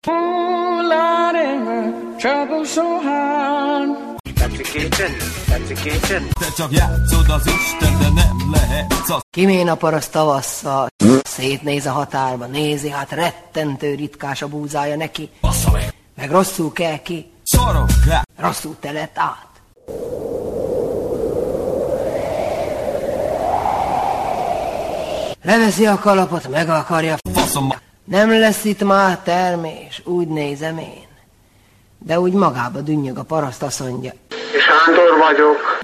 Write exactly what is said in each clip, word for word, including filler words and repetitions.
Trouble so hard. Application, application. Te csak játszod az Isten, de nem lehetsz az. Kimén a paraszt tavasszal, szétnéz a határba, nézi, hát rettentő ritkás a búzája neki. Bassza meg! Meg rosszul kell ki, Szarok rá! rosszul telett át. Leveszi a kalapot, meg akarja. Faszom! Nem lesz itt már termés, úgy nézem én. De úgy magába dünnyög a paraszt, azt mondja. Sándor vagyok.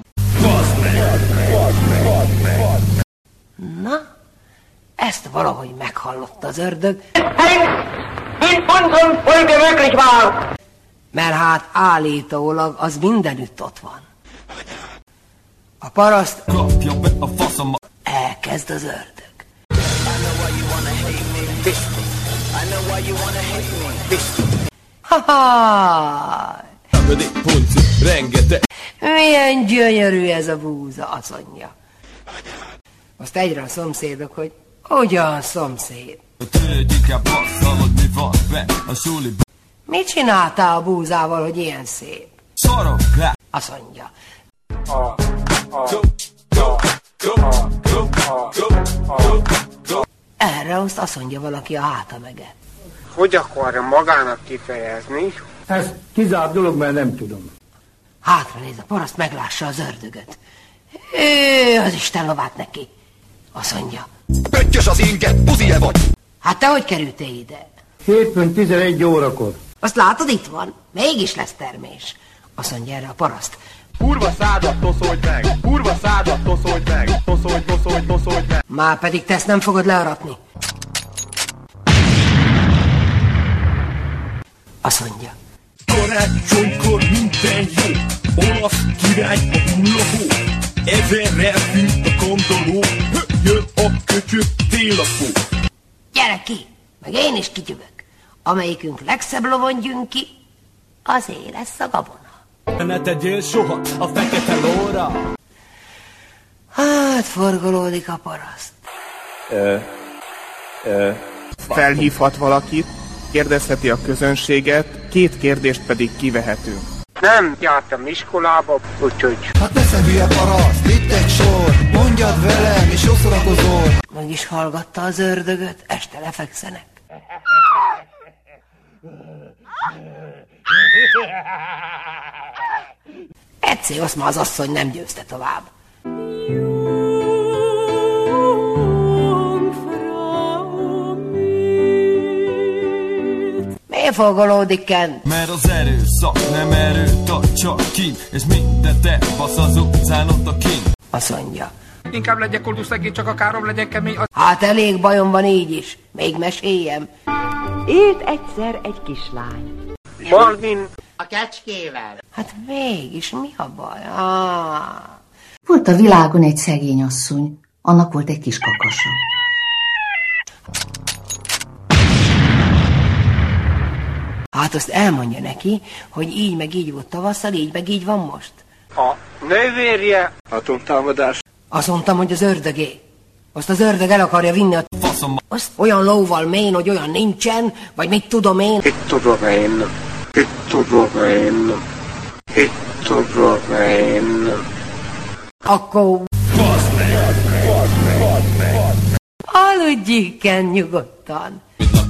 Na, ezt valahogy meghallotta az ördög. Mert hát állítólag az mindenütt ott van. A paraszt Kapja be a faszom! elkezd az ördög. Ha-ha! Punci, rengeteg! Milyen gyönyörű ez a búza, azt mondja. Azt egyre a szomszédok, hogy ugyan szomszéd. Tőled inkább basszal, hogy mi van be a suli. Mit csináltál a búzával, hogy ilyen szép? Szarok rá! Azt mondja. Go, go, go, go, go, go, go. Erre azt azt mondja valaki a háta meget. Hogy akarja magának kifejezni? Ez kizárt dolog, mert nem tudom. Hátra néz a paraszt, meglássa az ördögöt. Ő az Isten lovát neki. Azt mondja. Pöttyös az inget, puzie vagy! Hát te hogy kerültél ide? Hétfőn tizenegy órakor. Azt látod, itt van. Mégis lesz termés. Azt mondja erre a paraszt. Kurva szádat toszolj meg! Kurva szádat toszolj meg! Toszolj, toszolj, toszolj meg! Már pedig te ezt nem fogod learatni. Azt mondja. Karácsonykor minden jó, olasz király a hullahó, ezerrel fűt a kandaló, jön a köcsög télapó. Gyere ki, meg én is kityüvök. Amelyikünk legszebb lovon gyűn ki, azé lesz a gabona. Ne tegyél soha a fekete lóra! Hát forgolódik a paraszt. Ö, ö, felhívhat valakit, kérdezheti a közönséget, két kérdést pedig kivehetünk. Nem jártam iskolába, úgyhogy... Hát ne szedülj a paraszt, itt egy sor, mondjad velem, és oszrakozol. Meg is hallgatta az ördögöt, este lefekszenek. Egyszer azt már az asszony nem győzte tovább. Miért fogolódik Kent? Mert az erőszak nem erőt ad, csak kín, és mindent elbasz az utcán ott a kín. Azt mondja. Inkább legyek koldus szegény, csak a károm legyen kemény. Hát elég bajom van így is. Még meséljem. Élt egyszer egy kislány. Balvin A kecskével. Hát mégis mi a baj? Ah. Volt a világon egy szegény asszony, annak volt egy kis kakasa. Hát azt elmondja neki, hogy így meg így volt tavasszal, így meg így van most. a nővérje... Atomtámadás. Azt mondtam, hogy az ördögé. Azt az ördög el akarja vinni a Faszom! azt olyan lóval mén, hogy olyan nincsen, vagy mit tudom én. Itt tudom én, itt tudom én, itt tudom én. Akkor... Aludjék el nyugodtan.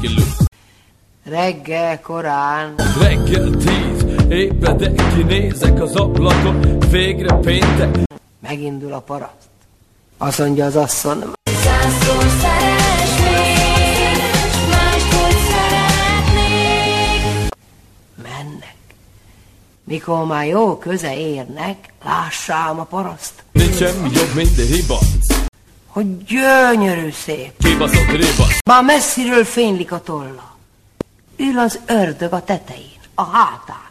Reggel korán. Reggel tíz, ébredek, kinézek az ablakon, végre péntek. Megindul a paraszt. Azt mondja az asszony. Százszor szeress még, máskor szeretnék. Mennek. Mikor már jó köze érnek, lássám a paraszt, Nincs semmi jobb, mint a ribac. hogy gyönyörű szép. Kibaszott ribac. Már messziről fénylik a tolla. Ül az ördög a tetején, a hátán.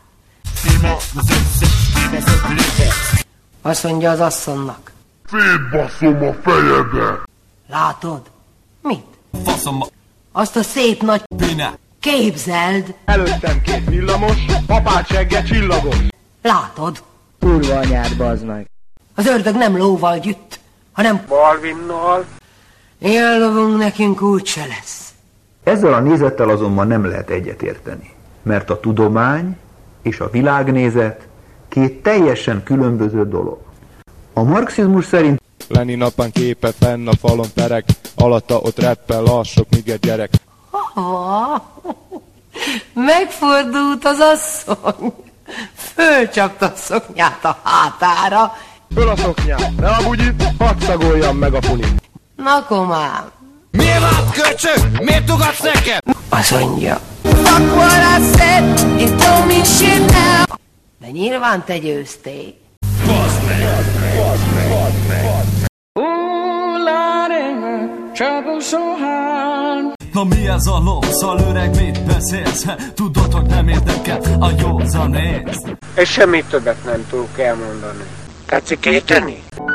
Azt mondja az asszonynak. Félbaszom a fejedbe. Látod? Mit? Faszom a Azt a szép nagy pinát. képzeld. Előttem két villamos, apád segge csillagos. Látod? Kurva anyád, bazd meg. Az ördög nem lóval gyütt, hanem Balvinnal. ilyen lovunk nekünk úgyse lesz. Ezzel a nézettel azonban nem lehet egyetérteni, mert a tudomány és a világnézet két teljesen különböző dolog. A marxizmus szerint Lenin napán képe fenn a falon terek, alatta ott reppel a sok miget gyerek. Ha, megfordult az asszony, fölcsapta a szoknyát a hátára. Föl a szoknyát, ne a bugyit, hadd szagoljam meg a punit. Na komám. Miért vált kölcsön? Miért ugatsz nekem? Azt mondja. Fuck what I said, you told me shit now. De nyilván te győztél. Bazd meg! Bazd meg! Bazd meg! Ooh, Lordy, trouble so hard. Na mi ez a lószal, öreg, mit beszélsz? Tudod, hogy nem érdekel a józan ész. És semmit többet nem tudok elmondani. Tetszik érteni?